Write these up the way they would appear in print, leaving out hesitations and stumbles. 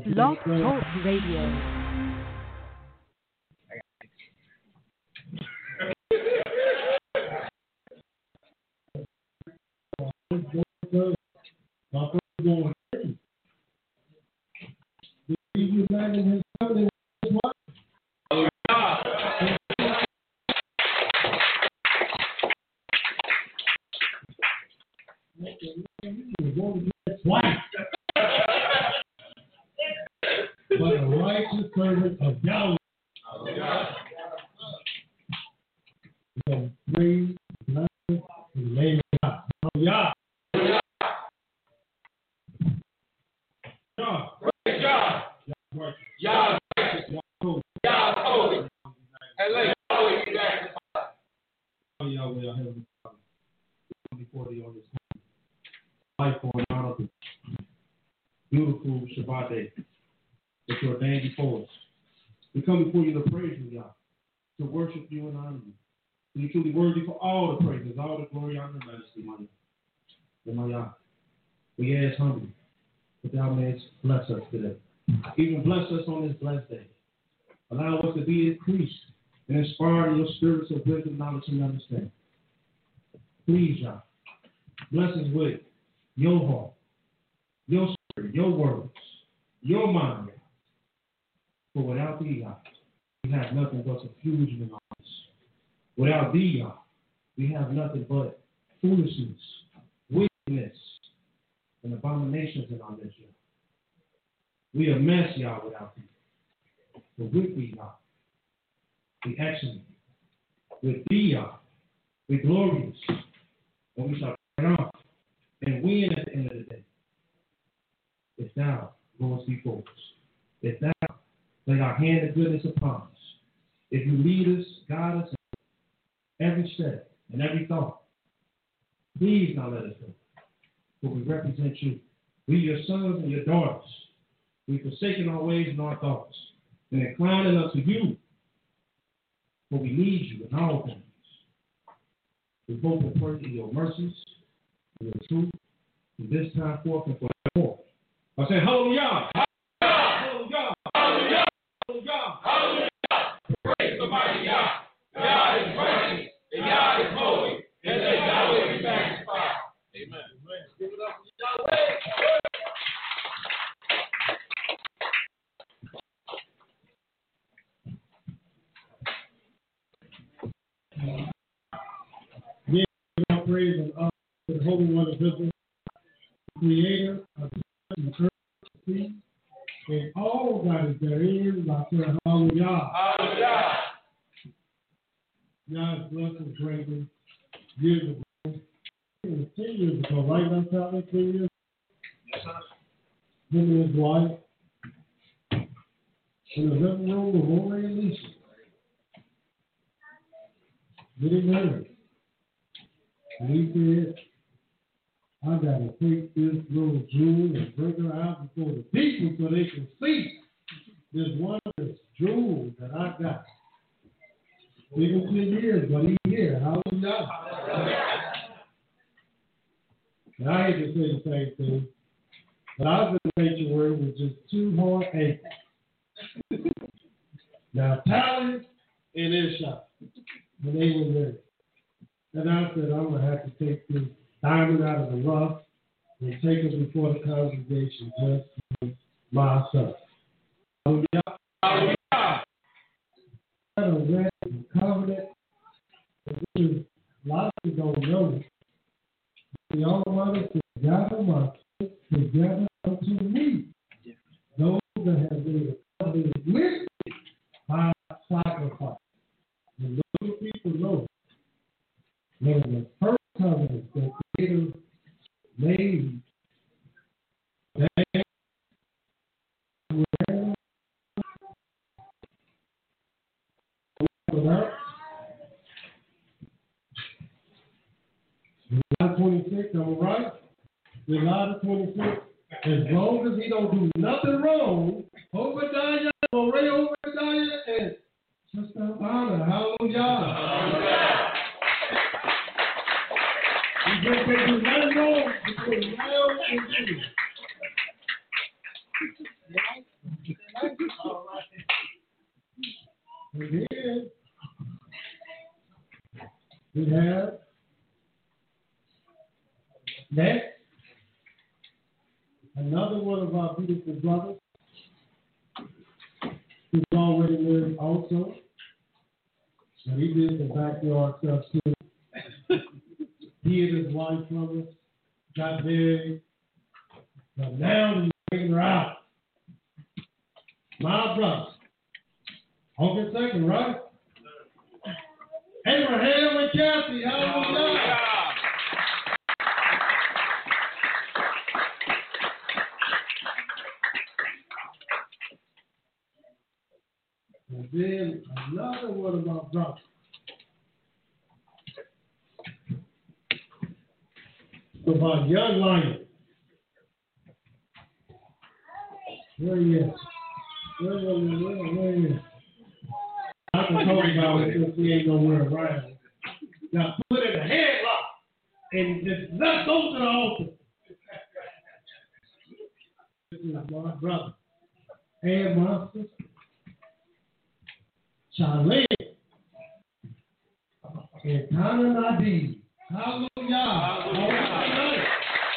Blog Talk Radio. But a righteous servant of Yahweh. So praise, bless, and name God. Hallelujah. Praise God. Yah holy. And let Yahweh be magnified. Yahweh, our Heavenly Father, we come before thee on this life on out of the beautiful Shabbat day that you ordained before us. We come before you to praise you, God, to worship you and honor you. You're truly worthy for all the praises, all the glory, honor, and majesty, my God. We ask humbly that thou mayest bless us today. Even bless us on this blessed day. Allow us to be increased and inspired in your spirits of wisdom, knowledge, and understanding. Please, God, bless us with your heart, your spirit, your words, your mind. For without thee, God, we have nothing but confusion in our hearts. Without thee, God, we have nothing but foolishness, wickedness, and abominations in our midst. We are a mess, Yah, without thee. But with thee, God, we excellent. With thee, Yah, we glorious. And we shall turn off and win at the end of the day. If thou goest before us, if thou lay our hand of goodness upon us, if you lead us, guide us in every step and every thought, please not let us go. For we represent you. We your sons and your daughters. We've forsaken our ways and our thoughts, and inclining unto you. For we need you in all things. We hope and pray in your mercies, in your truth, from this time forth and forevermore. I say, hallelujah! Hallelujah! Hallelujah! Hallelujah! Hallelujah. Praise the mighty Yah. Yah is righteous, and Yah is holy, and let Yahweh be magnified. Amen. Give it up to Yahweh. Praise and honor to the Holy One of Israel, Creator of the earth, the sea, and all that is therein. I say, hallelujah. Hallelujah. God bless us greatly. Years ago, 10 years ago, right now, probably 10 years. Yes, sir. Him and his wife in the living room of Roy and Lisa. Getting married. And he said, I got to take this little jewel and bring her out before the people so they can see this wondrous jewel that I got. Even 10 years, but he's here. Hallelujah. And I hate to say the same thing, but I was in the sanctuary with just 2 hard ankles. Now, Tally and Ishak, when they were there. And I said, I'm going to have to take this diamond out of the rough and take it before the congregation just for myself. Hallelujah. Hallelujah. A red covenant. A lot of people don't know. The only one is to gather my faith together unto me. Those that have been covenant with me by sacrifice. And those people know. When the first covenant that Creator made, they were July 26th, am I right? July 26th. As long as he don't do nothing wrong, Obadiah, Ray Obadiah, and Sister Honor, hallelujah. You just can't do nothing wrong between now and then. All right. And then we have next another one of our beautiful brothers who's already married also. And he did the backyard stuff too. He and his wife from us got married, but now he's bringing her out. My brother, August 2nd, right? Abraham and Kathy, hallelujah. And then another one of my brothers. About young lion. Where he is? Where he is? I can talk about it since he ain't nowhere around. Now put it in a headlock and just let's go to the altar. This is my brother and my sister, Charlene and Tana Nadeem. Hallelujah. Hallelujah.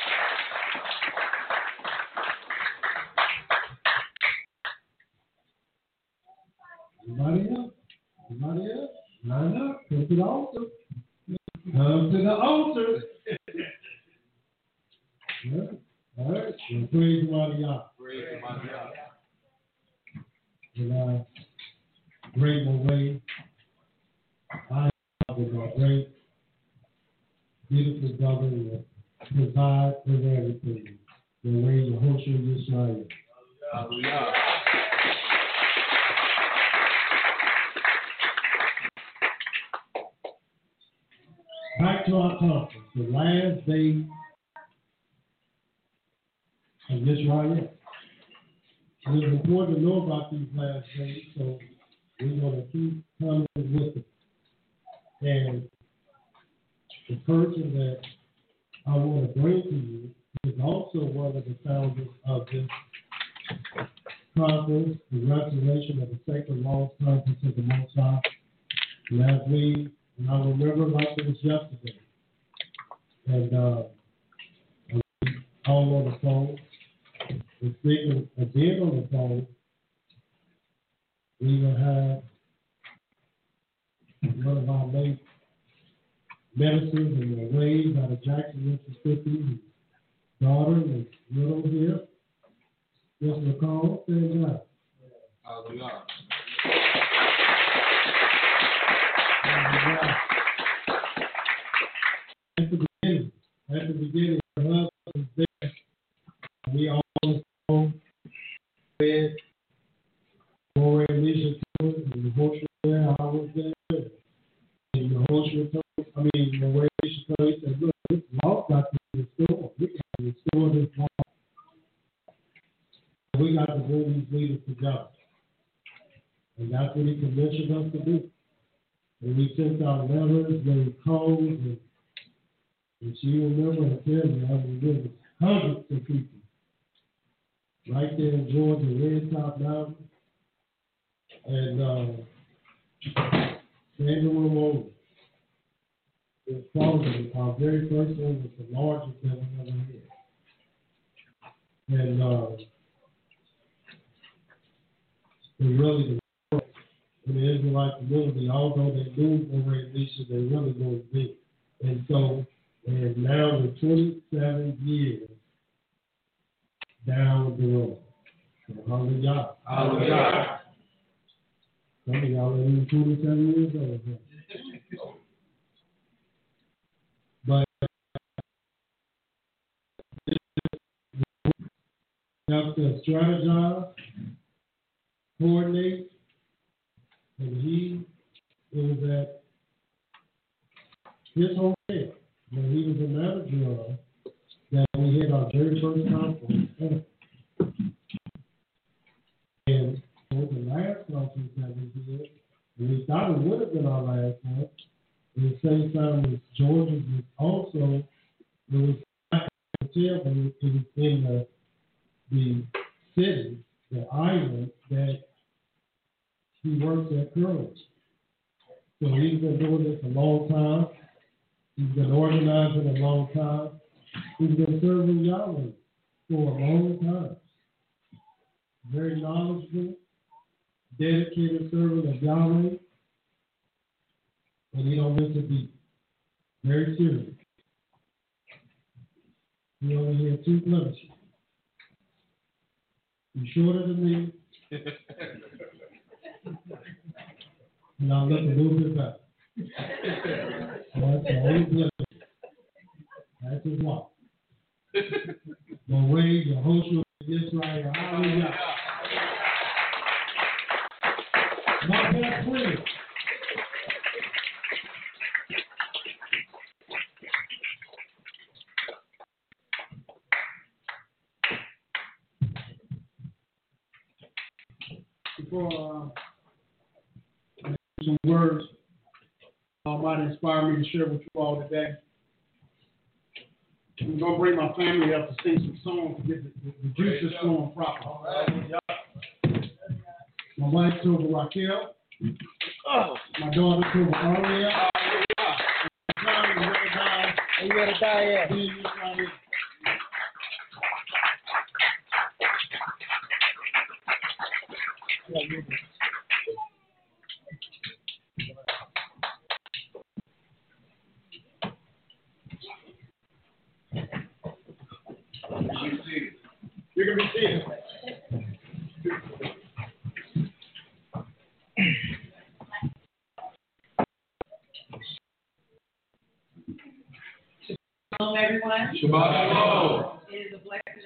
Anybody else? Anybody else? Line up. Come to the altar. Come to the altar. Yeah. All right. Well, praise God. Praise God. And great way. I have a great, beautiful brother will provide for everything. The way the whole show is right. Hallelujah. Back to our conference, the last day of this riot. It is important to know about these last days, so we're going to keep coming with it. And the person that I want to bring to you is also one of the founders of this conference, the Restoration of the Sacred Laws Conference of the Most High. Last week, and I remember like it was yesterday. And all on the phone. And speaking again on the phone, we will have one of our late ministers in the ways out of Jackson, Mississippi. His daughter is little here. Miss Nicole, stand up. Hallelujah. At the beginning, her husband was there. We all know where Alicia told and the host was there, I was there. And the host was told, the way Alicia told, he said, look, this law got to be restored. We got to restore this law. We got to bring these leaders together. And that's what he commissioned us to do. And we sent out letters, we called, and she remember and tell me, there was hundreds of people right there in Georgia, Red Top Mountain, and Sandra Ramon. It was probably our very first one was the largest that we ever had. And it really in the Israelite community, although they do over in Alicia, they really go big. And so, and now the 27 years down the road. So, hallelujah. Hallelujah. Some of y'all are even 27 years old. But you have to strategize, coordinate, and it was at his hotel that he was a manager of that we had our very first conference at. And for the last conference that we did, and we thought it would have been our last one, at the same time as Georgia was also, it was a hotel, but it was in the city that island that he works at currently. So he's been doing this a long time. He's been organizing a long time. He's been serving Yahweh for a long time. Very knowledgeable, dedicated servant of Yahweh. And he don't miss a beat. Very serious. He only had 2 blemishes. He's shorter than me. And I'll let the little bit back. That's the only blessing. That's his wife. The way the host of Israel, hallelujah. My best friend. Before some words might inspire me to share with you all today. I'm going to bring my family up to sing some songs to get the juices flowing properly. My wife's over Raquel. My daughter's over Aria. You gotta die at. You're going to be seeing it. Shalom, everyone. Shabbat shalom. It is a blessing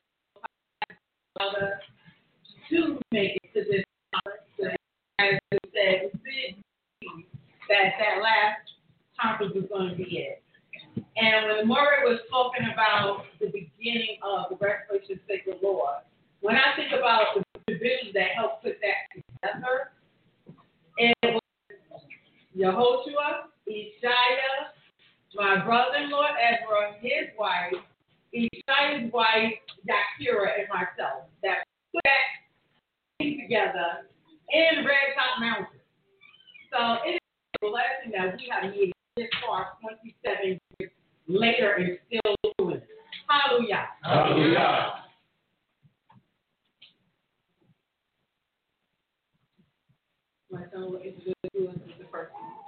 to make it to this conference. As you said, we did that last conference was going to be it. And when Murray was talking about the beginning of the Restoration of Sacred Law, when I think about the divisions that helped put that together, it was Yehoshua, Ishiah, my brother-in-law Ezra, his wife, Ishiah's wife, Yakira, and myself, that put that together in Red Top Mountain. So it is a blessing that we have made this far, 27 years later, and still doing it. Hallelujah. Hallelujah. My son will introduce you into the first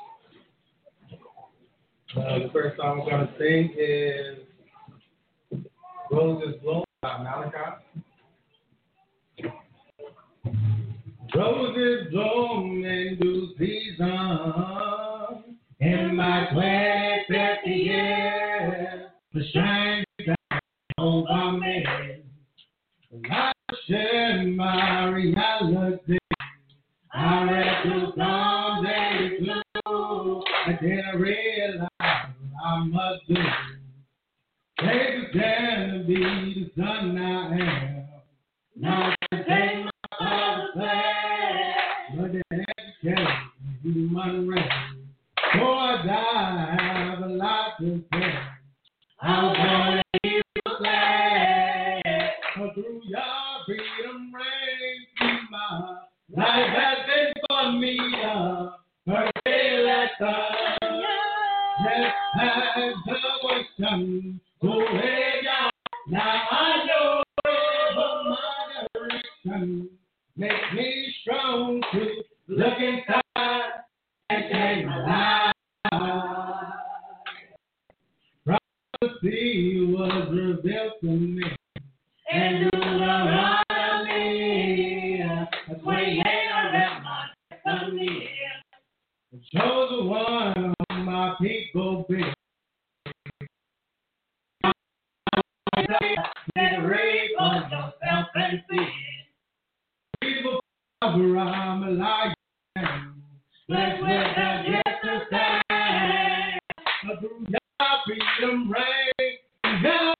one. The first song I'm going to sing is Roses Bloom by Malachi. Roses bloom in due season, in my glad that the year the shine down over me. I share my reality. I recognize that it's blue. I didn't realize I must do. Take a stand to be the son I am. Now I take my father's place, but it ain't carry human race. For I have a lot to say. I'm gonna hear you play. But through your freedom reign, through my life has been for me a day like sun. Just as the was sun, go ahead, y'all. Now I know of my direction. Make me strong to look inside and change my life. Prophecy was revealed to me, and you know of me. That's why you ain't around my family. The chosen one of my people be. Raise on yourself and see. People I'm a lion. Let's let that yes to stand. But through your freedom reign, God.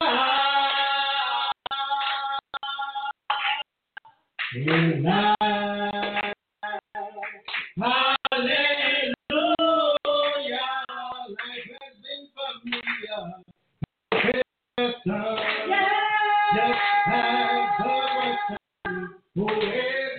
In life. Hallelujah. Life has been familiar. Just as the was who is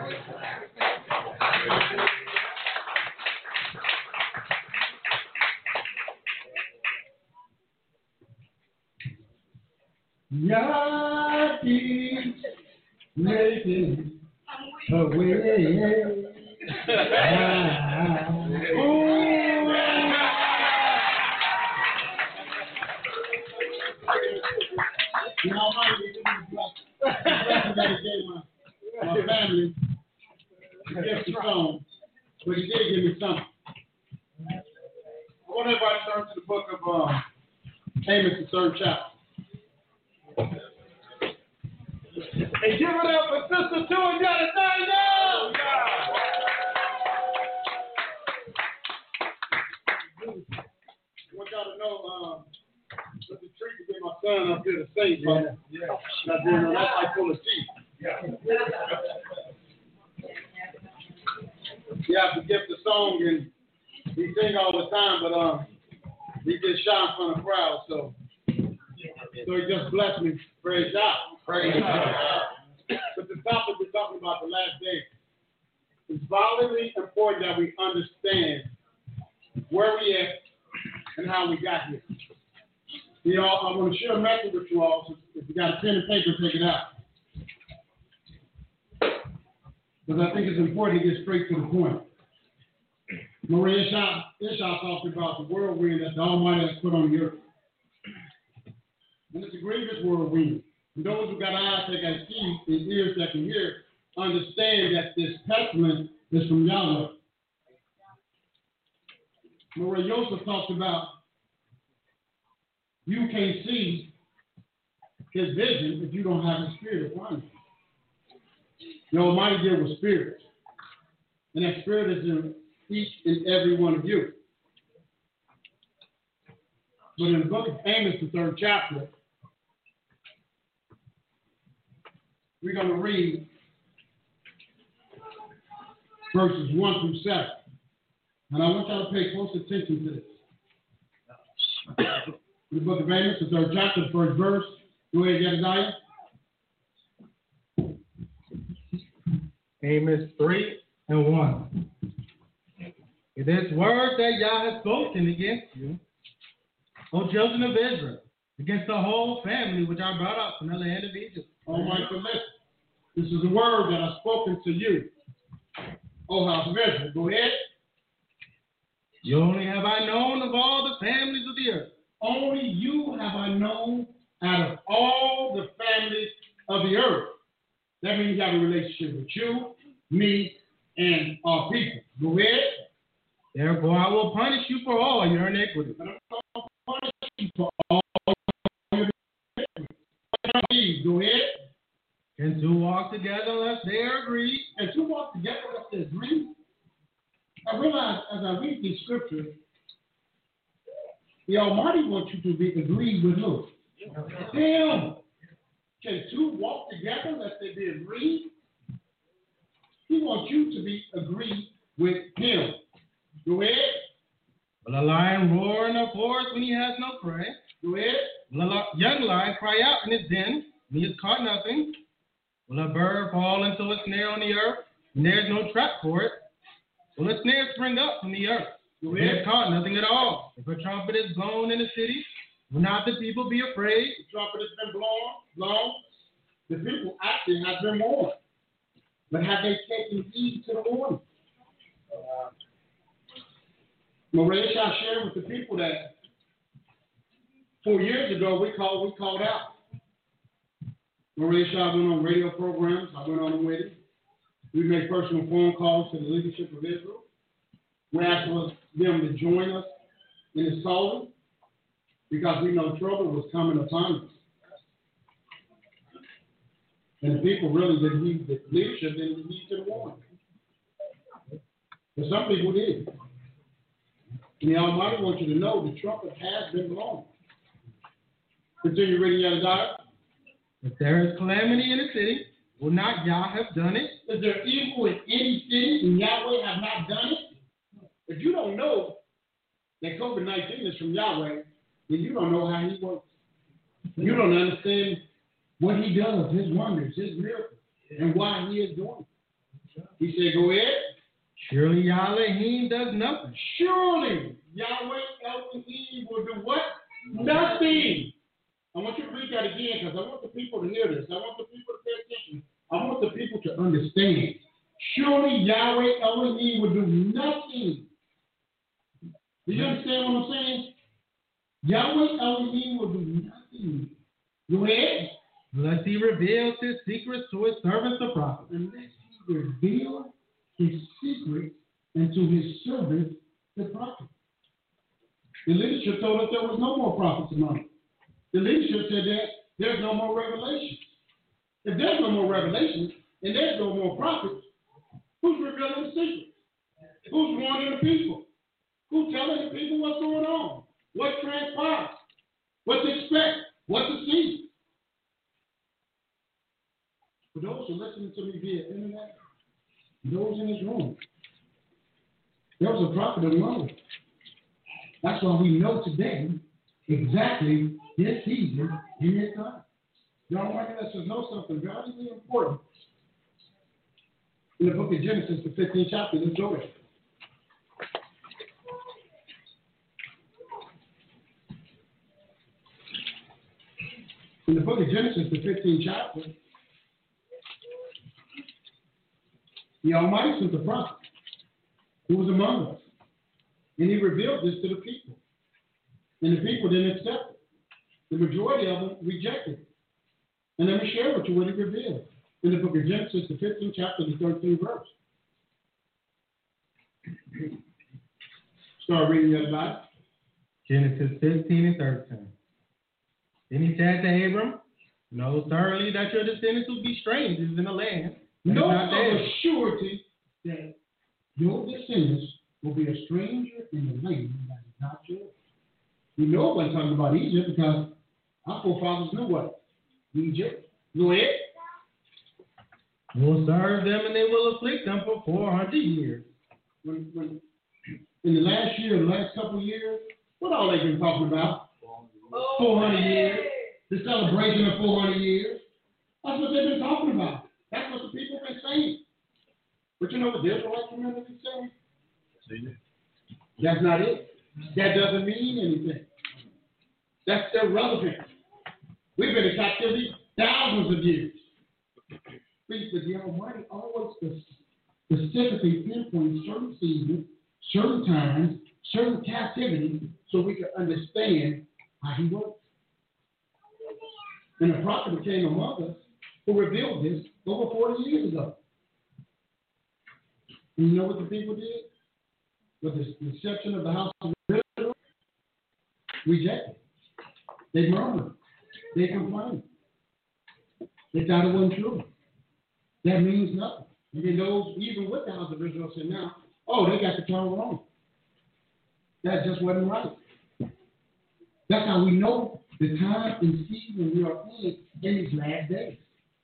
Yaki making a way. You know, I gave my family a gift of song, but he did give me something. I want everybody to turn to the book of Amos, the 3rd chapter. And give it up for Sister 2 and got it done now. I want y'all to know, it's a treat to get my son up here to sing, brother. Yeah. That's like full of teeth. Yeah. You have to give the song, and he sing all the time, but he just shy in front of the crowd, so he just blessed me. Praise God. Praise God. But the topic we're talking about the last day, it's vitally important that we understand where we at and how we got here. You know, I want to share a message with you all. So if you got a pen and paper, take it out. Because I think it's important to get straight to the point. Maria Ishaq talked about the whirlwind that the Almighty has put on the earth. And it's a grievous whirlwind. And those who got eyes that can see and ears that can hear understand that this pestilence is from Yahweh. Maria Yosef talked about you can't see his vision if you don't have the spirit upon you. The Almighty deal with spirits. And that spirit is in each and every one of you. But in the book of Amos, the 3rd chapter, we're going to read verses 1 through 7. And I want y'all to pay close attention to this. The book of Amos, the 3rd chapter, the 1st verse. Go ahead, Jedediah. Amos 3 and 1. It is word that Yah has spoken against you, O children of Israel, against the whole family which I brought up from the land of Egypt. All right, so listen. This is a word that I've spoken to you, O house of Israel. Go ahead. You only have I known of all the families of the earth. Only you have I known out of all the families of the earth. That means you have a relationship with you, me, and our people. Go ahead. Therefore, I will punish you for all your iniquities. I'll punish you for all your iniquities. Go ahead. And two walk together unless they are agreed. And two walk together unless they agree. I realize as I read these scriptures, the Almighty wants you to be agreed with who? Him. Can two walk together unless they be agreed? He wants you to be agreed with him. Go ahead. Will a lion roar in the forest when he has no prey? Go ahead. Will a young lion cry out in his den when he has caught nothing? Will a bird fall into a snare on the earth when there is no trap for it? Will a snare spring up from the earth when he has caught nothing at all? If a trumpet is blown in the city, will not the people be afraid? The trumpet has been blown. The people actually have been warned. But have they taken heed to the warning? Maria shall share with the people that 4 years ago we called out. Maria Shaw went on radio programs. I went on with it. We made personal phone calls to the leadership of Israel. We asked them to join us in the solid because we know trouble was coming upon us. And the people really didn't heed, the leadership didn't heed to the warning. But some people did. And the Almighty wants you to know the trumpet has been blown. Continue reading Jedediah. If there is calamity in a city, will not Yah have done it? Is there evil in any city and Yahweh have not done it? If you don't know that COVID-19 is from Yahweh, then you don't know how he works. You don't understand what he does, his wonders, his miracles, and why he is doing it. He said, go ahead. Surely Elohim does nothing. Surely Yahweh Elohim will do what? Nothing. I want you to read that again because I want the people to hear this. I want the people to pay attention. I want the people to understand. Surely Yahweh Elohim will do nothing. Do you understand what I'm saying? Yahweh Elohim will do nothing. Go ahead. Unless he reveals his secrets to his servants the prophets. Unless he reveals his secrets unto his servants the prophets. The leadership told us there was no more prophets among us. The leadership said that there's no more revelations. If there's no more revelations and there's no more prophets, who's revealing the secrets? Who's warning the people? Who's telling the people what's going on? What transpires? What to expect? What to see? For those who are listening to me via internet, those in this room, there was a prophet among us. That's why we know today exactly this season and this time. Y'all want us to know something very important. In the book of Genesis, the 15th chapter, let's go there. In the book of Genesis, the 15th chapter, the Almighty sent the prophet who was among us. And he revealed this to the people. And the people didn't accept it. The majority of them rejected it. And let me share with you what he revealed. In the book of Genesis, the 15th chapter, the 13th verse. Start reading the other side. Genesis 15 and 13. Then he said to Abram, know thoroughly that your descendants will be strangers in the land. Know of a surety that your descendants will be a stranger in the land that is not yours. We know what I'm talking about Egypt because our forefathers knew what? Egypt. Go ahead. Will serve them and they will afflict them for 400 years. When in the last year, the last couple of years, what all they been talking about? 400 years. The celebration of 400 years. That's what they've been talking about. That's what the people have been saying. But you know what the Israelite community is saying? That's not it. That doesn't mean anything. That's irrelevant. We've been in captivity thousands of years. But the Almighty always specifically pinpoints certain seasons, certain times, certain captivity, so we can understand how he works. And a prophet came among us who revealed this over 40 years ago. And you know what the people did? With the exception of the house of Israel, rejected. They murmured. They complained. They thought it wasn't true. That means nothing. And then those, even with the house of Israel, said now, oh, they got the tongue wrong. That just wasn't right. That's how we know the time and season we are in these last days.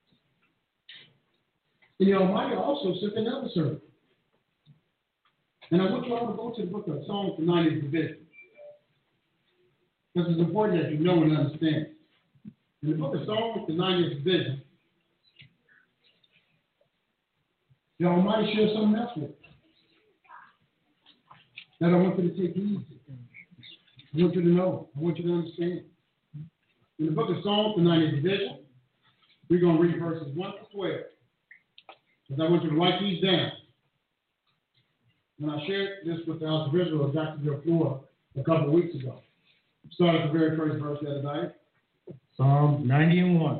And the Almighty also sent another servant. And I want you all to go to the book of Psalms, the 90th division. Because it's important that you know and understand. In the book of Psalms, the 90th division, the Almighty shares something else with us that I want you to take easy. I want you to know. I want you to understand. In the book of Psalms, the 90th division, we're going to read verses 1 to 12. Because I want you to write these down. And I shared this with the House of Israel, Dr. Joe Flora, a couple of weeks ago. Start at the very first verse the other night. Psalms 90 and 1.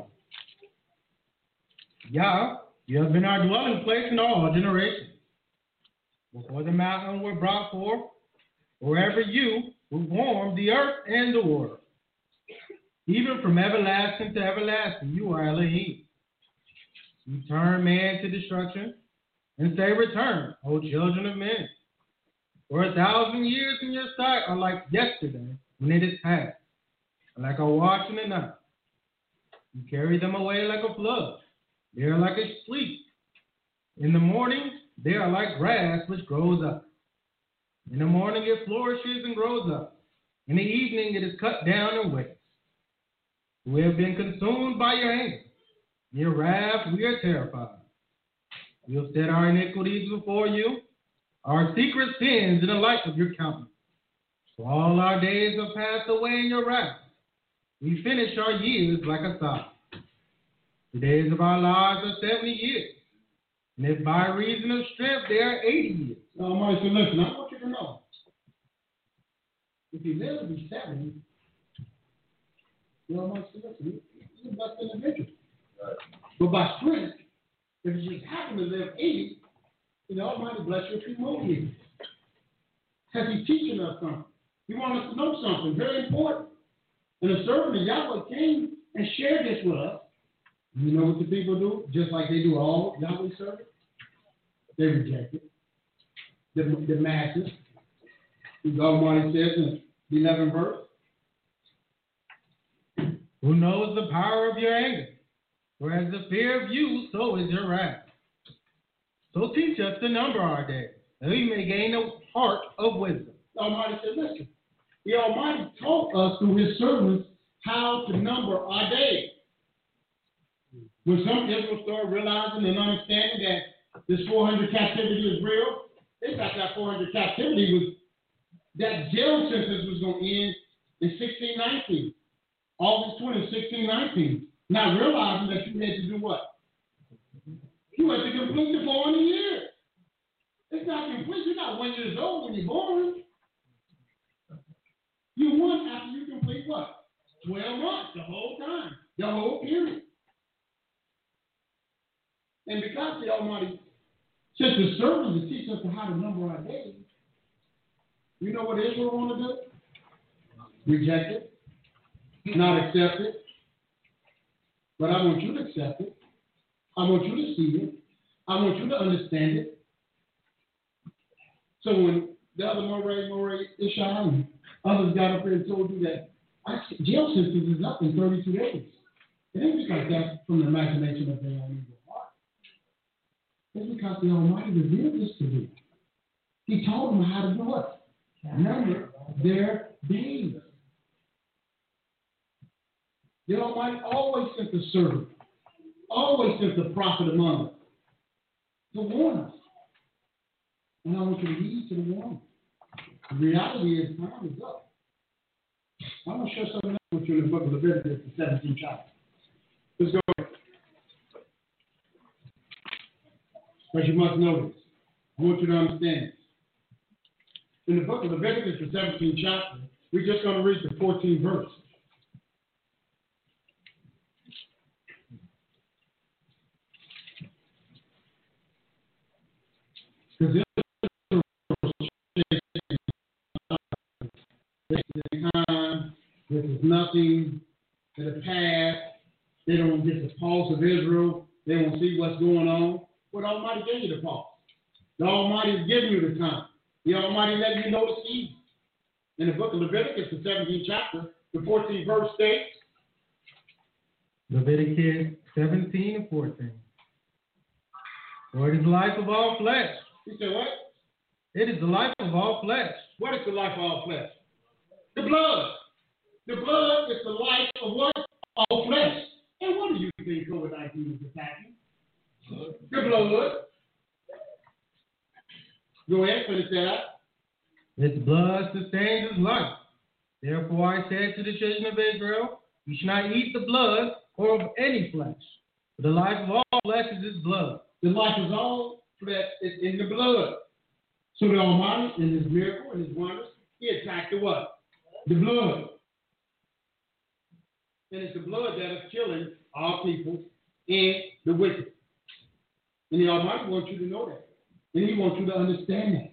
Yah, you have been our dwelling place in all generations. Before the mountains were brought forth, wherever you who formed the earth and the world. Even from everlasting to everlasting, you are Elohim. You turn man to destruction and say, return, O children of men. For 1,000 years in your sight are like yesterday when it is past, and like a watch in the night. You carry them away like a flood. They are like a sleep. In the morning, they are like grass which grows up. In the morning, it flourishes and grows up. In the evening, it is cut down and wastes. We have been consumed by your anger. In your wrath, we are terrified. You have set our iniquities before you, our secret sins in the light of your countenance. For all our days have passed away in your wrath. We finish our years like a sigh. The days of our lives are 70 years, and if by reason of strength they are 80 years. Almighty said, listen, I want you to know, if you live to be 70, the Almighty said, listen, you're a blessed individual. Right. But by strength, if you just happen to live 80, the Almighty bless you a few more years. Because He's teaching us something. He wants us to know something very important. And a servant of Yahweh came and shared this with us. You know what the people do? Just like they do all Yahweh servants? They reject it. The masses. The Almighty says in the 11th verse. Who knows the power of your anger? For as the fear of you, so is your wrath. So teach us to number our days, that we may gain a heart of wisdom. The Almighty said, listen, the Almighty taught us through His servants how to number our days. When some Israel started realizing and understanding that this 400 captivity is real, they thought that 400 captivity was, that jail sentence was going to end in 1619. August 20, 1619. Not realizing that you had to do what? You had to complete the 400 years. It's not complete. You're not 1 year old when you're born. You won after you complete what? 12 months, the whole time, the whole period. And because the Almighty sent the servants to teach us how to number our days, you know what Israel want to do? Reject it, not accept it. But I want you to accept it. I want you to see it. I want you to understand it. So when the other Moray, Ishai, and others got up here and told you that jail sentence is up in 32 days, it ain't because that's from the imagination of their own evil heart. It's because the Almighty revealed this to them. He told them how to do it. Number their days. The Almighty always sent the servant, always sent the prophet among us to warn us. And I want you to heed to the warning. The reality is time is up. I'm going to share something else with you in the book of Leviticus, the 17th chapter. Let's go. But you must know this. I want you to understand this. In the book of Leviticus, the 17th chapter, we're just going to read the 14th verse. Because this is time, this is nothing to the past. They don't get the pulse of Israel. They don't see what's going on. But the Almighty gave you the pulse. The Almighty is giving you the time. The Almighty letting you know the season. In the book of Leviticus, the 17th chapter, the 14th verse states. Leviticus 17 and 14. For it is the life of all flesh. He said what? It is the life of all flesh. What is the life of all flesh? The blood. The blood is the life of what? All flesh. And what do you think COVID-19 is attacking? The blood. Go ahead, finish that up. Its blood sustains his life. Therefore I said to the children of Israel, you shall not eat the blood or of any flesh. For the life of all flesh is his blood. The life is all flesh is in the blood. So the Almighty, in his miracle and his wonders, he attacked the what? The blood. And it's the blood that is killing our people and the wicked. And the Almighty wants you to know that. And he wants you to understand that.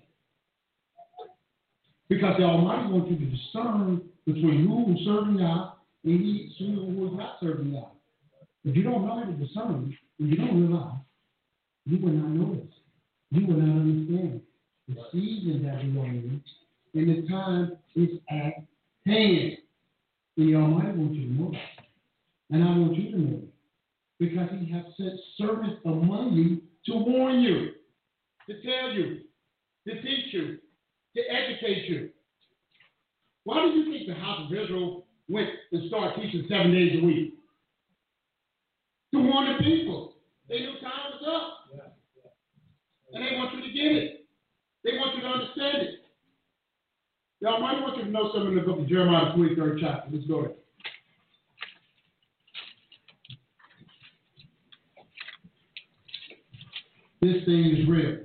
Because the Almighty wants you to discern between who is serving Yah and who is not serving Yah. If you don't know how to discern, and you don't realize, you will not know this. You will not understand the season that we are in, and the time is at hand. And the Almighty wants you to know that. And I want you to know it. Because he has sent servants among you to warn you, to tell you, to teach you, to educate you. Why do you think the house of Israel went and started teaching 7 days a week? To warn the people. They knew time was up. And they want you to get it. They want you to understand it. The Almighty wants you to know something in the book of Jeremiah, 23rd chapter. Let's go there. This thing is real.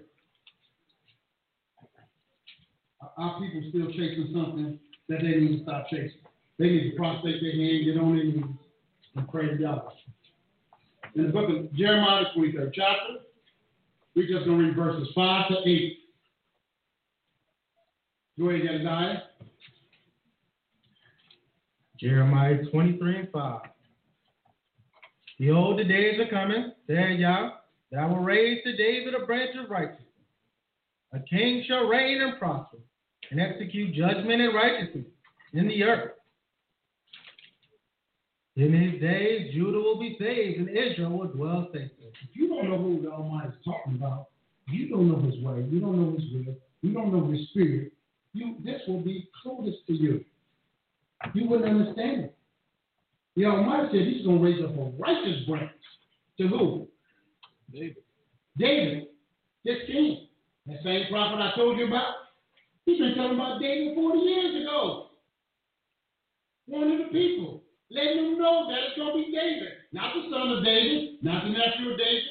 Our people still chasing something that they need to stop chasing. They need to prostrate their hand, get on their knees, and pray to God. In the book of Jeremiah, 23rd chapter, we're just going to read verses 5 to 8. Go ahead, Jedediah. Jeremiah 23 and 5. Behold, the days are coming, said Yah, that I will raise to David a branch of righteousness. A king shall reign and prosper, and execute judgment and righteousness in the earth. In his days, Judah will be saved, and Israel will dwell safely. If you don't know who the Almighty is talking about, you don't know his way, you don't know his will, you don't know his spirit, this will be clueless to you. You wouldn't understand it. The Almighty said he's going to raise up a righteous branch. To who? David, this king. That same prophet I told you about, he's been telling about David 40 years ago. Warning the people, letting them know that it's going to be David. Not the son of David, not the nephew of David,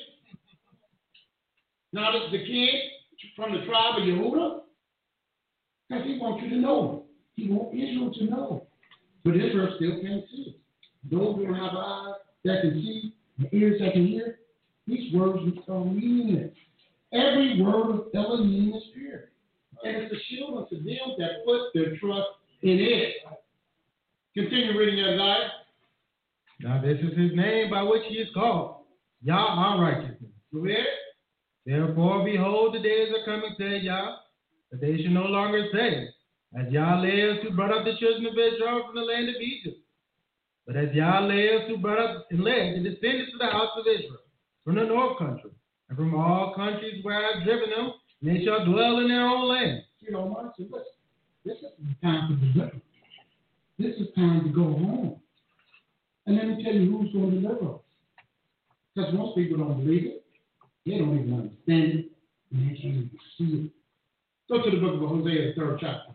not the king from the tribe of Yehuda. Because he wants you to know. He wants Israel to know. But Israel still can't see it. Those who don't have eyes that can see, and ears that can hear, these words are meaningless. Every word of Elohim is pure. And it's a shield unto them that put their trust in it. Continue reading, Isaiah. Now this is his name by which he is called, Yah our righteousness. Go ahead. Therefore, behold, the days are coming, said Yah, that they should no longer say, as Yah lives, who brought up the children of Israel from the land of Egypt. But as Yah lives, who brought up and led the descendants of the house of Israel from the north country, and from all countries where I have driven them, and they shall dwell in their own land. You know, Mark said, listen, this is time for deliverance. This is time to go home. And let me tell you who's going to deliver us. Because most people don't believe it. They don't even understand it. And they can't even see it. Go to the book of Hosea, the 3rd chapter.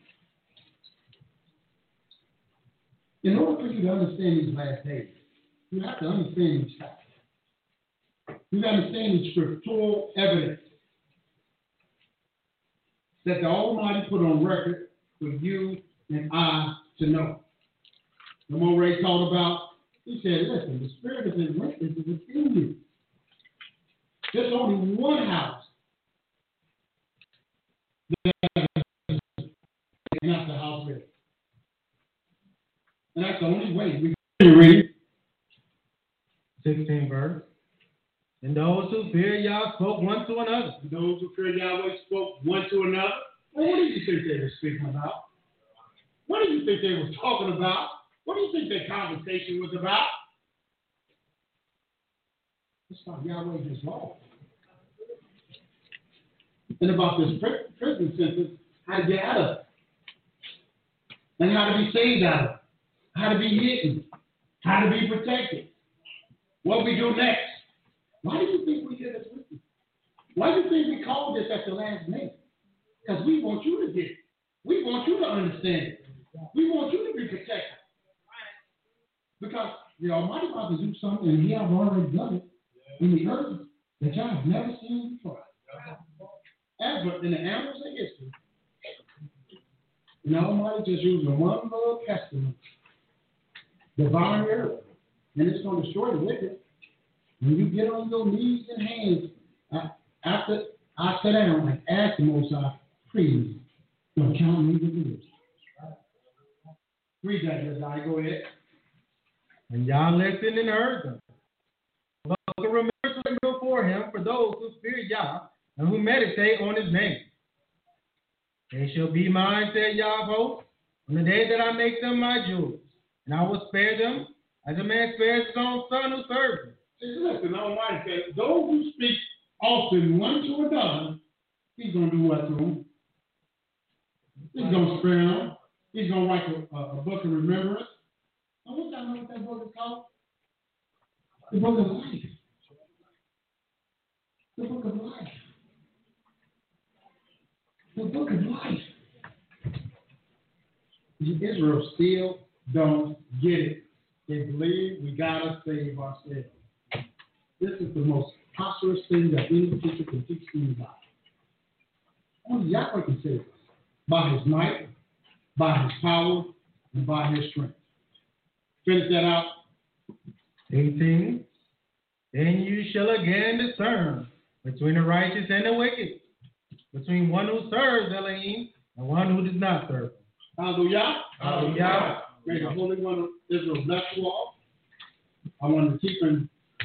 In order for you to understand these last days, you have to understand these facts. You understand the scriptural evidence that the Almighty put on record for you and I to know. The Moray talked about, he said, listen, the Spirit is within you. There's only one house that is not the house of. And that's the only way we can read 16 verse. And those who fear Yah spoke one to another. And those who fear Yahweh spoke one to another. Well, what do you think they were speaking about? What do you think they were talking about? What do you think their conversation was about? It's about Yahweh's law. And about this prison sentence, how to get out of it. And how to be saved out of it. How to be hidden. How to be protected. What we do next. Why do you think we did this with you? Why do you think we called this at the last minute? Because we want you to get it. We want you to understand it. We want you to be protected. Because the Almighty about to do something, and He have already done it in the earth that y'all have never seen before. Ever in the annals of history. And the Almighty just using one little pestilence, devouring the earth, and it's going to destroy the wicked. When you get on your knees and hands, after I sit down and ask the Most High, please don't count me with this. Read that, Josiah. Go ahead. And Yah listened and heard them. But remember before him for those who fear Yah and who meditate on his name. They shall be mine, said Yah of hosts, on the day that I make them my jewels. And I will spare them as a man spares his own son who serves him. Listen, Almighty says, those who speak often one to another, He's going to do what to them? He's going to spare them. He's going to write a book of remembrance. I want y'all to know what that book is called. The book of life. The book of life. the book of life. Israel still don't get it. They believe we gotta save ourselves. This is the most preposterous thing that any teacher can teach anybody. Only Yahweh can save us. By his might, by his power, and by his strength. Finish that out. 18. Then you shall again discern between the righteous and the wicked, between one who serves Elohim and one who does not serve him. Hallelujah. Hallelujah. May the Holy One of Israel bless you all. I want to keep in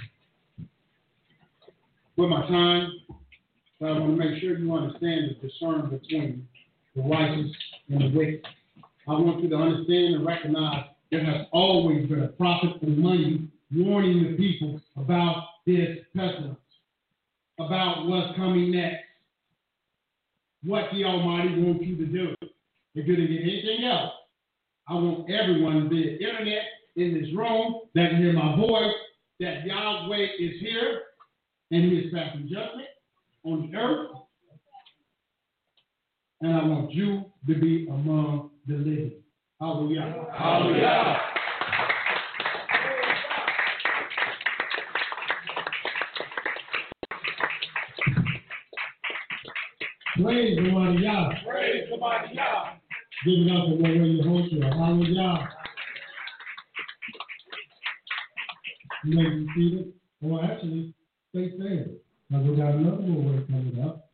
with my time, but I want to make sure you understand the discern between the righteous and the wicked. I want you to understand and recognize there has always been a prophet of money warning the people about this pestilence, about what's coming next, what the Almighty wants you to do. If you didn't get anything else, I want everyone via internet in this room that can hear my voice that Yahweh is here and he is passing judgment on the earth. And I want you to be among the living. Hallelujah. Hallelujah. Praise the mighty Yah. Praise the mighty Yah. Give it up for where you host you. Hallelujah. You may be seated, or actually, stay standing. Now we got another little word coming up.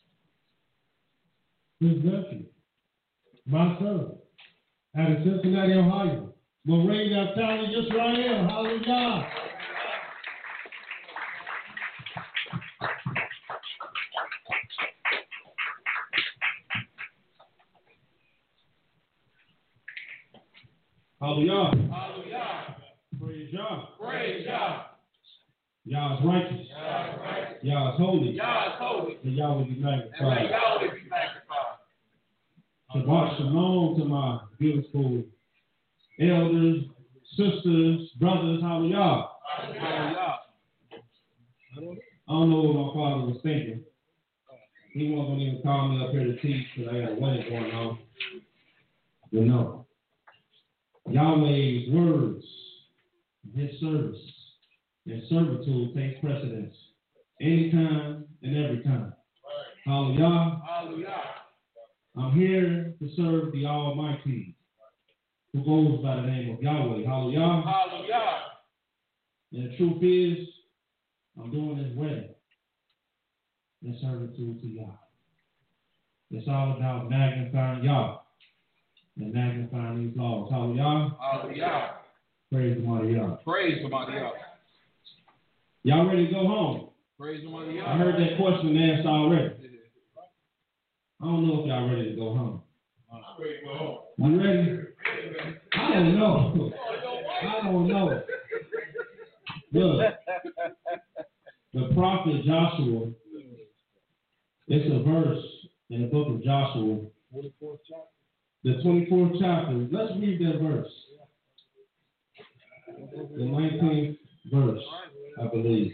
His nephew, my son, out of Cincinnati, Ohio, will ring that talent just right here. Hallelujah. Hallelujah. Hallelujah. Praise Yah. Praise Yah. Yah is righteous. Yah is righteous. Yah is holy. Yah is holy. And Yah will be And may magnified. Yahweh be magnified. Shabbat shalom to my beautiful elders, sisters, brothers. Hallelujah. Hallelujah. I don't know what my father was thinking. He wasn't going to even call me up here to teach because I got a wedding going on. But no. Yahweh's words, his service, and servitude takes precedence anytime and every time. Hallelujah. Hallelujah. I'm here to serve the Almighty, who goes by the name of Yahweh. Hallelujah. Hallelujah. And the truth is, I'm doing this wedding in servitude to Yah. It's all about magnifying Yah and magnifying these laws. Hallelujah. Hallelujah. Praise the mighty Yah. Praise the mighty Yah. Y'all ready to go home? Praise the mighty Yah. I heard that question asked already. I don't know if y'all ready to go home. You ready? I don't know. I don't know. Look, the prophet Joshua, it's a verse in the book of Joshua, the 24th chapter. Let's read that verse. The 19th verse, I believe.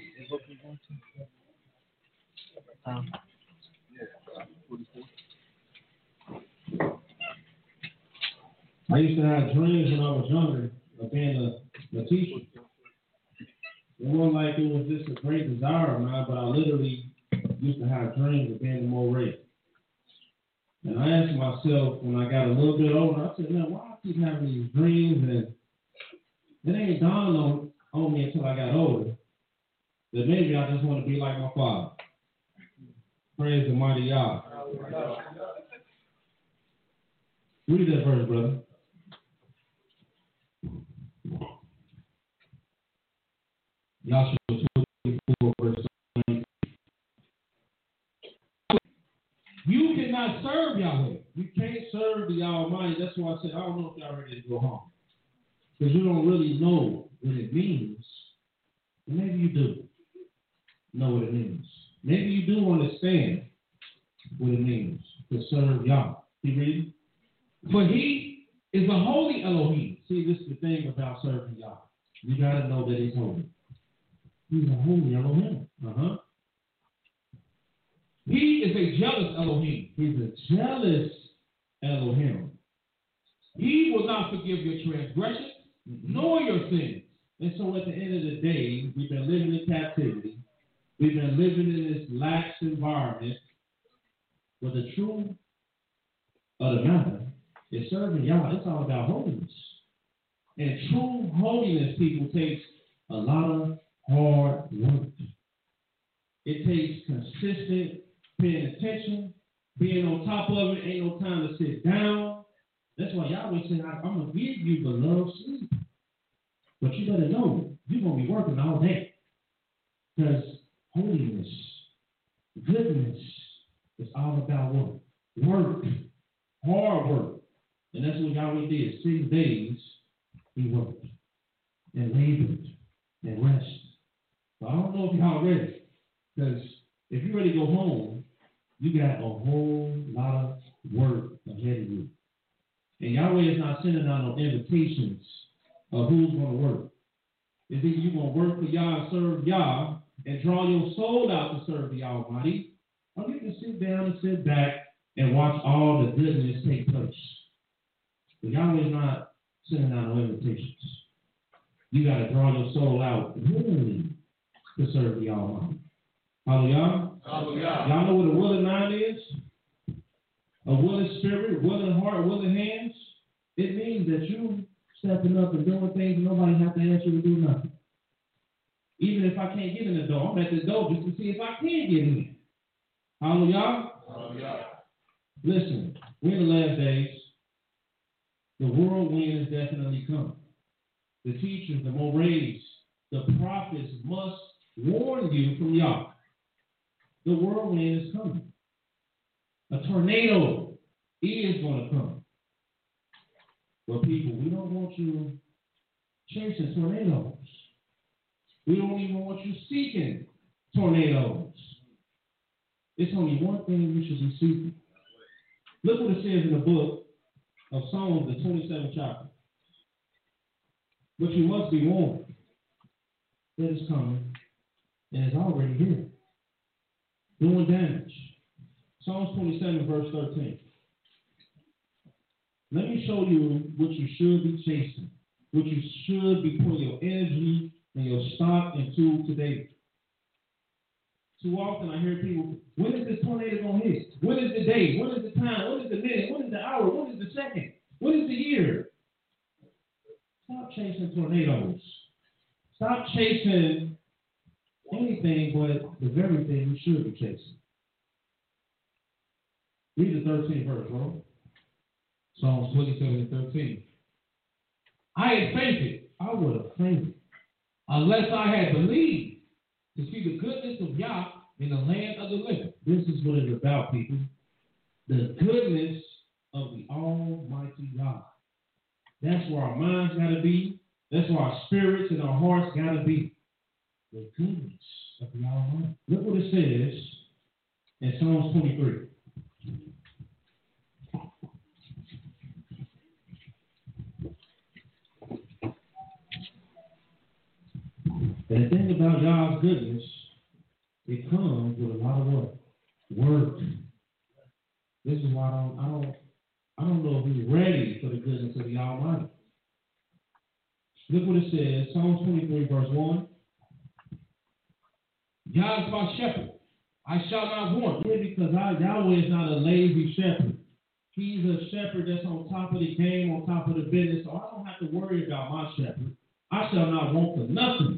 I used to have dreams when I was younger of being a teacher. It wasn't like it was just a great desire of mine, but I literally used to have dreams of being a Moree. And I asked myself when I got a little bit older, I said, man, why I keep having these dreams? And it ain't dawned on me until I got older that maybe I just want to be like my father. Praise the mighty Yah. Read that verse, brother. Joshua 24, verse 19. You cannot serve Yahweh. You can't serve the Almighty. That's why I said, I don't know if y'all ready to go home. Because you don't really know what it means. And maybe you do know what it means. Maybe you do understand what it means to serve Yah. You read? For he is a holy Elohim. See, this is the thing about serving Yah. You got to know that he's holy. He's a holy Elohim. He is a jealous Elohim. He's a jealous Elohim. He will not forgive your transgressions, nor your sins. And so at the end of the day, we've been living in captivity. We've been living in this lax environment. But the truth of the matter is serving y'all. It's all about holiness. And true holiness, people, takes a lot of hard work. It takes consistent paying attention, being on top of it. Ain't no time to sit down. That's why Yahweh said, I'm going to give you beloved sleep. But you better know, you're going to be working all day. Because holiness, goodness, is all about what? Work. Hard work. And that's what Yahweh did. 6 days, he worked and labored and rested. So I don't know if y'all ready. Because if you're ready to go home, you got a whole lot of work ahead of you. And Yahweh is not sending out no invitations of who's going to work. It's either you're going to work for Yah and serve Yah and draw your soul out to serve the Almighty, or you can sit down and sit back and watch all the goodness take place. But Yahweh is not sending out no invitations. You got to draw your soul out willingly to serve the Almighty. Hallelujah. Hallelujah. Y'all know what a willing mind is? A willing spirit, willing heart, willing hands. It means that you stepping up and doing things and nobody have to ask you to do nothing. Even if I can't get in the door, I'm at the door just to see if I can get in. Hallelujah. Hallelujah. Listen, we're in the last days. The whirlwind is definitely coming. The teachers, the mores, the prophets must warn you from Yah. The whirlwind is coming. A tornado is going to come. But people, we don't want you chasing tornadoes. We don't even want you seeking tornadoes. It's only one thing you should be seeking. Look what it says in the book of Psalms, the 27th chapter. But you must be warned that it's coming, and it's already here, doing damage. Psalms 27, verse 13. Let me show you what you should be chasing, what you should be putting your energy and your stock into today. Too often I hear people, when is this tornado going to hit? When is the day? When is the time? When is the minute? When is the hour? When is the second? When is the year? Stop chasing tornadoes. Stop chasing anything but the very thing you should be chasing. Read the 13th verse, bro. Psalms 27 and 13. I had fainted. I would have fainted unless I had believed to see the goodness of Yah in the land of the living. This is what it's about, people. The goodness of the Almighty God. That's where our minds got to be. That's where our spirits and our hearts got to be. The goodness of the Almighty. Look what it says in Psalms 23. And the thing about God's goodness, it comes with a lot of what? Work. This is why I don't know if we're ready for the goodness of the Almighty. Look what it says, Psalms 23, verse 1. Yah is my shepherd. I shall not want. Yeah, because Yahweh is not a lazy shepherd. He's a shepherd that's on top of the game, on top of the business, so I don't have to worry about my shepherd. I shall not want for nothing.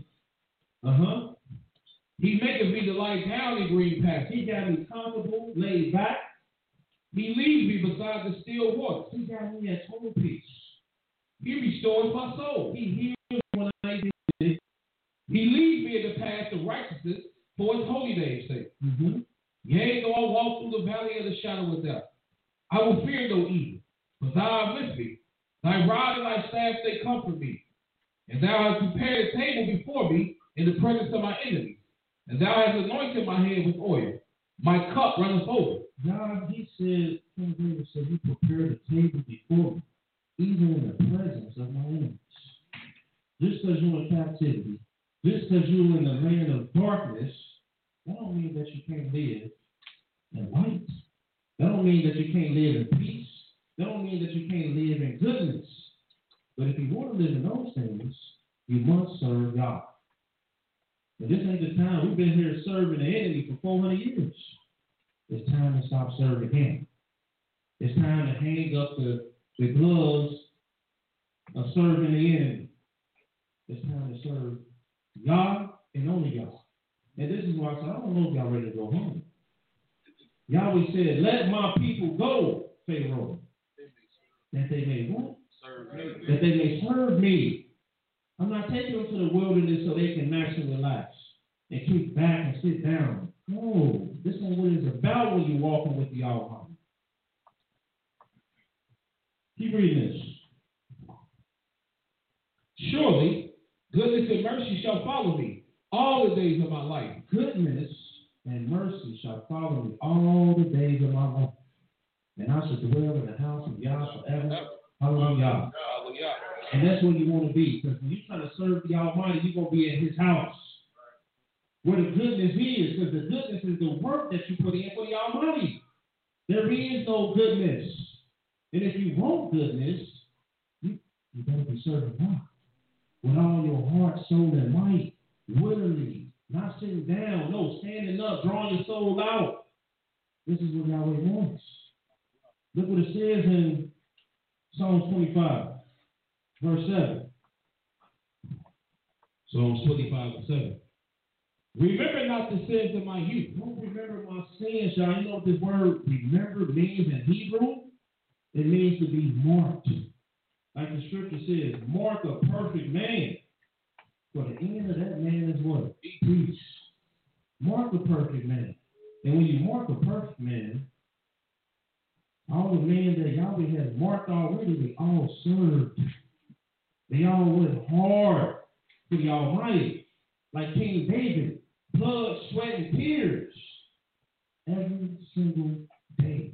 He maketh me to lie down in green pastures. He got me comfortable, laid back. He leads me beside the still waters. He got me at total peace. He restores my soul. He heals when I need it. He leads me in the path of righteousness for his holy name's sake. Yea, though I walk through the valley of the shadow of death, I will fear no evil, for thou art with me. Thy rod and thy staff, they comfort me. And thou hast prepared a table before me in the presence of my enemies. And thou hast anointed my head with oil. My cup runneth over. God, he said, King David said, he prepared a table before me, even in the presence of my enemies. Just because you're in captivity, just because you're in the land of darkness, that don't mean that you can't live and light. That don't mean that you can't live in peace. That don't mean that you can't live in goodness. But if you want to live in those things, you must serve God. But this ain't the time. We've been here serving the enemy for 400 years. It's time to stop serving him. It's time to hang up the gloves of serving the enemy. It's time to serve God and only God. And this is why I said, I don't know if y'all ready to go home. Yahweh said, let my people go, Pharaoh, that they may what? Serve me. That they may serve me. I'm not taking them to the wilderness so they can maximally relax and kick back and sit down. No, this ain't what it's about when you're walking with the Almighty. Keep reading this. Surely, goodness and mercy shall follow me all the days of my life. Goodness and mercy shall follow me all the days of my life. And I shall dwell in the house of Yah forever. Hallelujah. And that's where you want to be. Because when you're trying to serve the Almighty, you're going to be in his house. Where the goodness is. Because the goodness is the work that you put in for the Almighty. There is no goodness. And if you want goodness, you better be serving God. With all your heart, soul, and might. Willingly. Not sitting down. No, standing up, drawing your soul out. This is what Yahweh wants. Look what it says in Psalms 25, verse 7. Psalms 25 and 7. Remember not the sins of my youth. Don't remember my sins, y'all. You know what this word remember means in Hebrew? It means to be marked. Like the scripture says, mark a perfect man. For the end of that man is what? Peace. Mark a perfect man. And when you mark a perfect man, all the men that Yahweh has marked already, they all served. They all went hard to the Almighty. Like King David, blood, sweat, and tears. Every single day.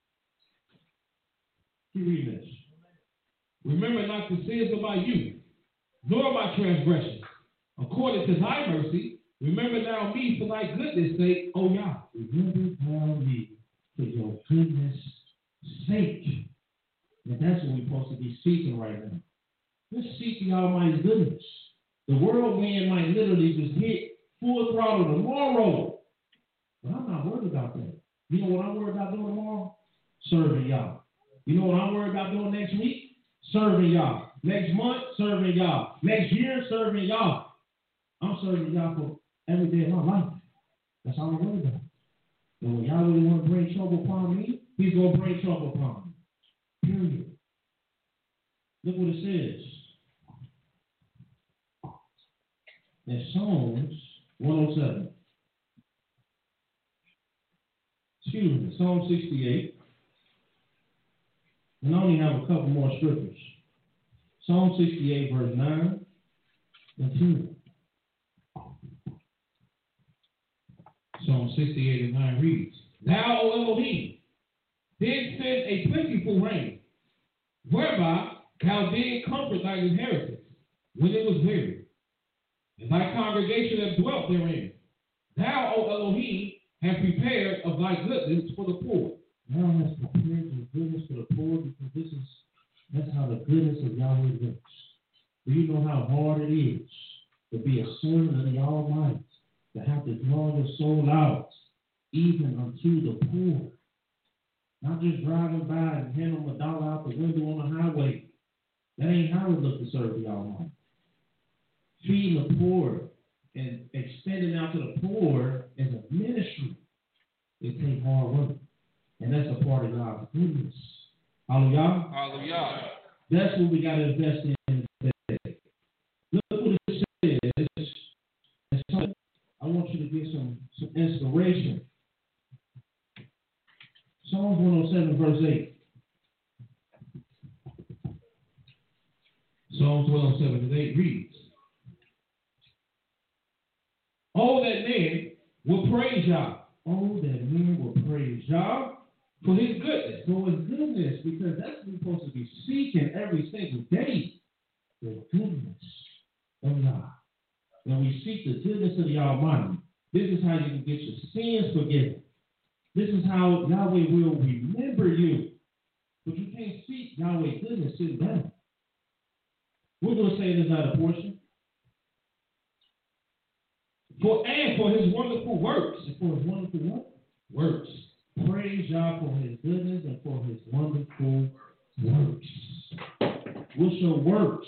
Keep reading this. Remember not the sins of my youth, nor my transgressions. According to thy mercy, remember thou me for thy goodness' sake, O Yah. Remember thou me for your goodness' sake. And that's what we're supposed to be seeking right now. Let's seek the Almighty's goodness. The world man might literally just hit full throttle tomorrow. But I'm not worried about that. You know what I'm worried about doing tomorrow? Serving Yah. You know what I'm worried about doing next week? Serving Yah. Next month, serving Yah. Next year, serving Yah. I'm serving Yah for every day of my life. That's all I'm worried about. And when Yah really want to bring trouble upon me, he's going to bring trouble upon me. Period. Look what it says. In Psalms 107. Excuse me, Psalm 68. And I only have a couple more scriptures. Psalm 68, verse 9 and 10. Psalm 68 and 9 reads, Thou, O Elohim, did send a plentiful rain, whereby thou did comfort thine inheritance when it was weary, and thy congregation that dwelt therein. Thou, O Elohim, have prepared of thy goodness for the poor. Thou hast prepared your goodness for the poor, because that's how the goodness of Yahweh works. Do you know how hard it is to be a servant of the Almighty, to have to draw your soul out, even unto the poor? Not just driving by and hand them $1 out the window on the highway. That ain't how we look to serve the Almighty. Feeding the poor and extending out to the poor is a ministry. It takes hard work. And that's a part of God's goodness. Hallelujah. Hallelujah. That's what we got to invest in today. Look what it says. I want you to get some inspiration. Psalms 107, verse 8. Psalms 107, verse 8 reads, Oh, that man will praise Yah. Oh, that man will praise Yah for his goodness. For his goodness, because that's what we're supposed to be seeking every single day. The goodness of Yah. When we seek the goodness of the Almighty, this is how you can get your sins forgiven. This is how Yahweh will remember you. But you can't seek Yahweh's goodness sitting down. We're going to say this out of portion. For his wonderful works. And for his wonderful what? Works. Praise God for his goodness and for his wonderful works. What's your works?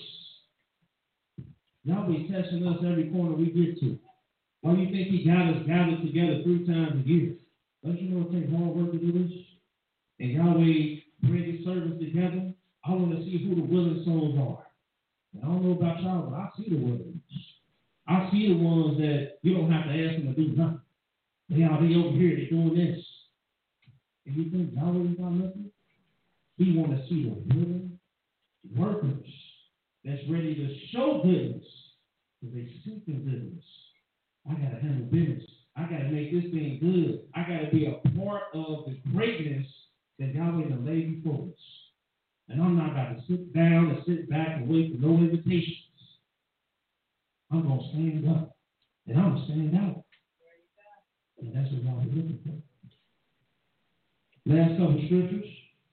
Yahweh testing us every corner we get to. Why do you think he got us gathered together 3 times a year? Don't you know it takes hard work to do this? And Yahweh bring his servants together. I want to see who the willing souls are. And I don't know about y'all, but I see the willing. I see the ones that you don't have to ask them to do nothing. They over here, they're doing this. And you think Yahweh is not nothing? We want to see the willing workers that's ready to show goodness. Because they seek goodness. I got to handle business. I got to make this thing good. I got to be a part of the greatness that Yahweh has laid before us. And I'm not going to sit down and sit back and wait for no invitations. I'm going to stand up. And I'm going to stand out. And that's what Yahweh is looking for. Last couple of scriptures.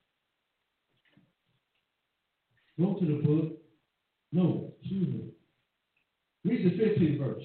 Go to the book. No, excuse me. Read the 15th verse.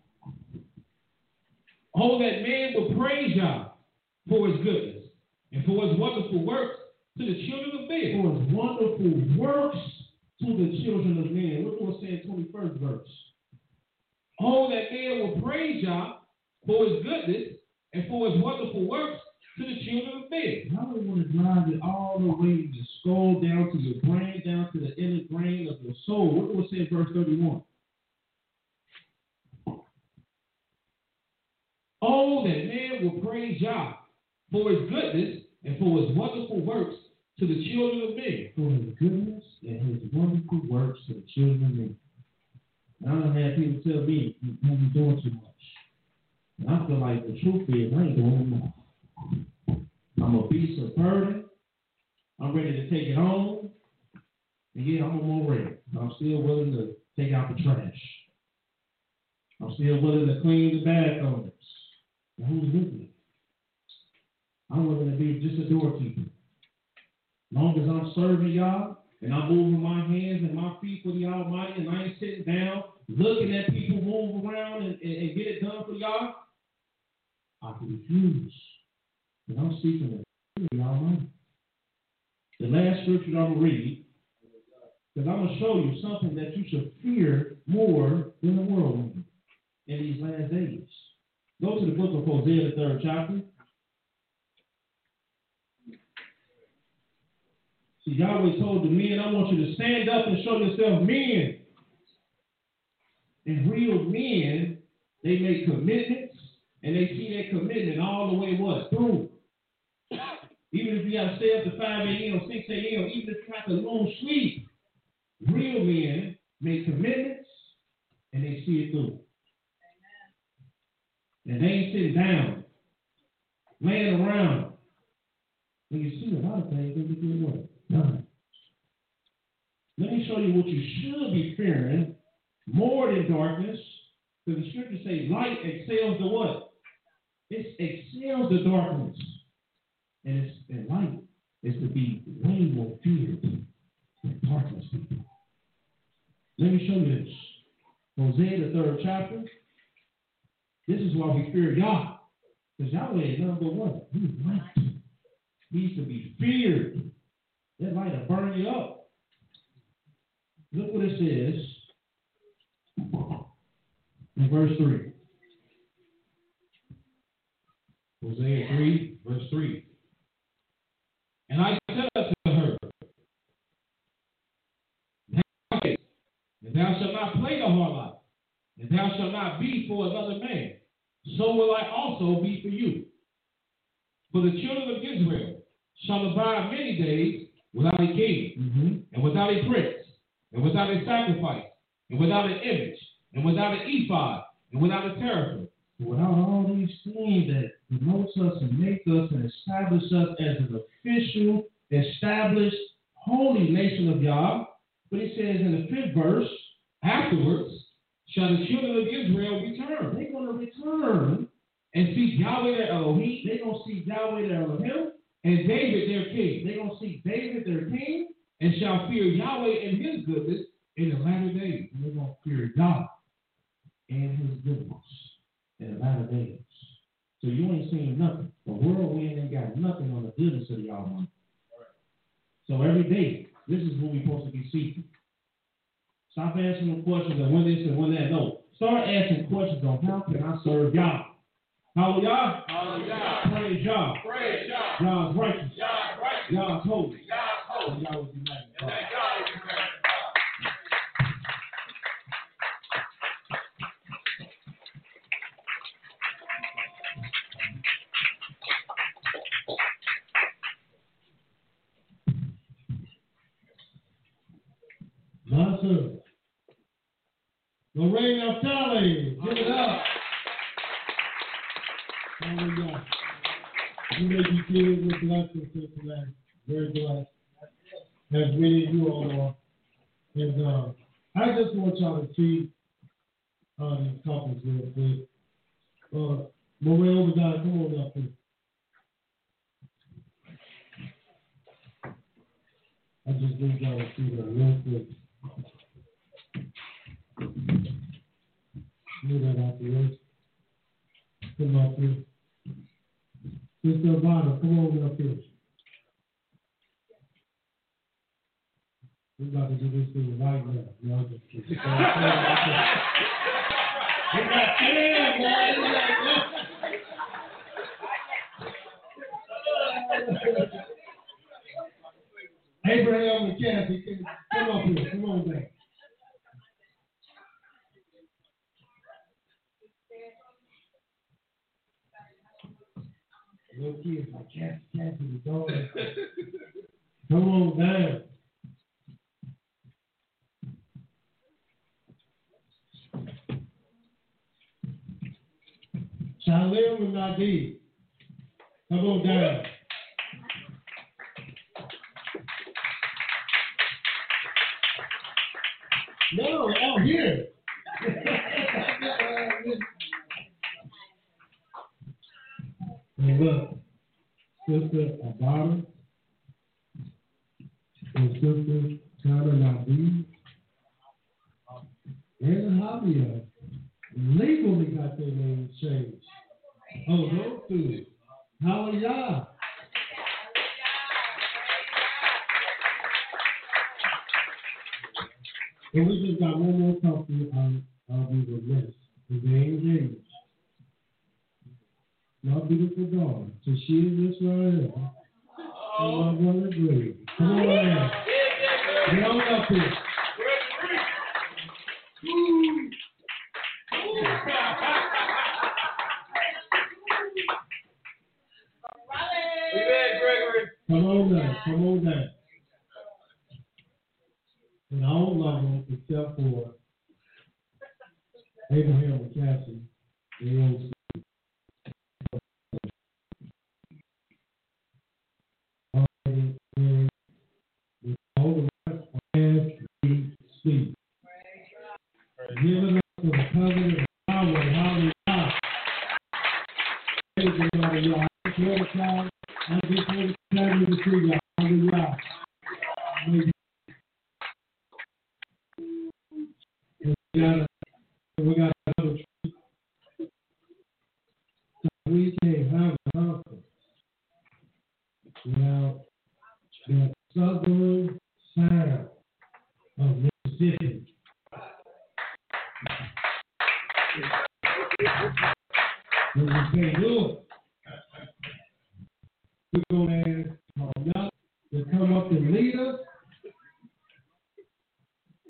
Oh, that man will praise God for his goodness and for his wonderful works to the children of men. For his wonderful works to the children of men. Look what it says in 21st verse. Oh, that man will praise God for his goodness and for his wonderful works to the children of men. Now we want to drive it all the way to the skull, down to your brain, down to the inner brain of your soul. Look what it says in verse 31. Oh, that man will praise God for his goodness and for his wonderful works to the children of men. For his goodness and his wonderful works to the children of men. Now I don't have people tell me you're doing too much. And I feel like the truth is I ain't doing enough. I'm a beast of burden. I'm ready to take it home. And yeah, I'm more ready. I'm still willing to take out the trash. I'm still willing to clean the bathrooms. And who's with me? I'm willing to be just a doorkeeper. As long as I'm serving y'all and I'm moving my hands and my feet for the Almighty and I ain't sitting down looking at people move around and get it done for y'all, I can refuse. And I'm seeking the Almighty. The last scripture I'm going to read, because I'm going to show you something that you should fear more than the world in these last days. Go to the book of Hosea, the 3rd chapter. See, Yahweh told the men, I want you to stand up and show yourself men. And real men, they make commitments, and they see that commitment all the way what? Through. Even if you got to stay up to 5 a.m., 6 a.m., even if you got to lose sleep, real men make commitments, and they see it through. And they ain't sitting down, laying around. When you see a lot of things, they get doing what? Done. Let me show you what you should be fearing more than darkness. Because the scriptures say light excels the what? It excels the darkness. And light is to be way more feared than darkness. Let me show you this. Hosea, the 3rd chapter. This is why we fear Yah. Because Yahweh is number one. He's light. He's to be feared. That light will burn you up. Look what it says in verse 3. Hosea 3, verse 3. And I said to her, and thou shalt not play the harlot, and thou shalt not be for another man. So will I also be for you. For the children of Israel shall abide many days without a king, and without a prince, and without a sacrifice, and without an image, and without an ephod, and without a teraphim. Without all these things that promotes us and make us and establish us as an official, established, holy nation of Yah. But it says in the 5th verse, afterwards shall the children of Israel return. They're going to return and seek Yahweh their Elohim. They're going to seek Yahweh their Elohim and David their king. They're going to seek David their king and shall fear Yahweh and his goodness in the latter days. And they're going to fear God and his goodness in the latter days. So you ain't seeing nothing. The world we ain't got nothing on the goodness of the Almighty. So every day, this is what we're supposed to be seeking. Stop asking them questions of when this and when that. No. Start asking questions on how can I serve Yah. Hallelujah. Hallelujah. Praise Yah. Praise Yah. Yah's righteous. Yah's righteous. Yah's holy. Yah's holy. And Yah will be magnified. Master. Lorraine Altali, give it up. Hallelujah. You may be filled with blessings today. Very blessed. As many of you all are. And I just want y'all to see these couples real quick. Lorraine Obadiah, come on up here. I just need y'all to see that real quick. Move that out the way. Come up here. Sister Ivana, come over up here. We're about to do this thing right now. No, just kidding. Abraham and Kathy, come up here. Come on back. Little kids like Kathy, the dog. Come on down. Shalim and Nadim, come on down. No, out here. And look, Sister Abada and Sister Tana Nadim and Javier legally got their names changed. Oh, those two. Hallelujah. And we just got one more couple I'll be remiss. His name is my beautiful daughter. So she is Israel. And my brother Greg. Come on in. Get on up here. Come on down. Come on down. And I don't love them except for Abraham and Cassie. They don't with all the rest as we speak. Giving us to the covenant of Yahweh. Hallelujah. Praise the Lord, y'all. I just want to tell you to see y'all. Hallelujah. We got another treat. So we can't have a conference without the southern sound of Mississippi. And we can't do it. We're going to ask y'all to come up and lead us.